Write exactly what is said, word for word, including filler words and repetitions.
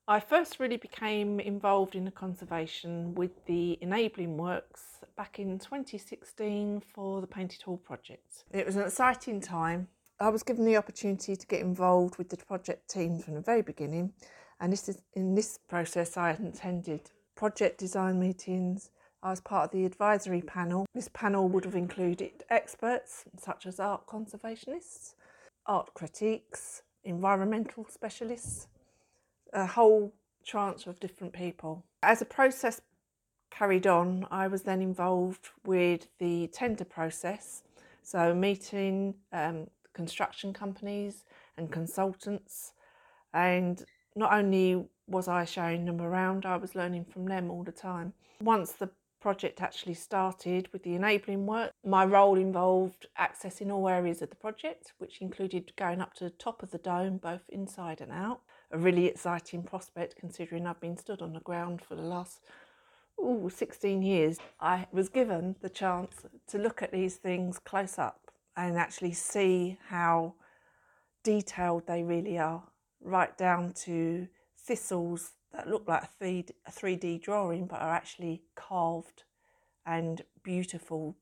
I first really became involved in the conservation with the enabling works back in twenty sixteen for the Painted Hall project. It was an exciting time. I was given the opportunity to get involved with the project team from the very beginning, and this is in this process I attended project design meetings. I was part of the advisory panel. This panel would have included experts such as art conservationists, art critiques, environmental specialists, a whole tranche of different people. As the process carried on, I was then involved with the tender process, so meeting um, construction companies and consultants, and not only was I showing them around, I was learning from them all the time. Once the project actually started with the enabling work, my role involved accessing all areas of the project, which included going up to the top of the dome, both inside and out. A really exciting prospect considering I've been stood on the ground for the last ooh, sixteen years. I was given the chance to look at these things close up and actually see how detailed they really are, right down to thistles that look like a three D drawing but are actually carved and beautiful